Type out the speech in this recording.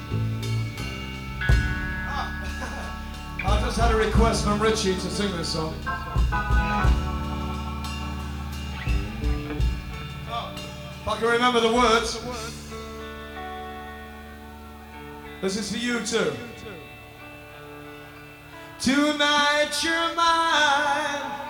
I just had a request from Richie to sing this song. If I can remember the words. This is for you too. Tonight you're mine.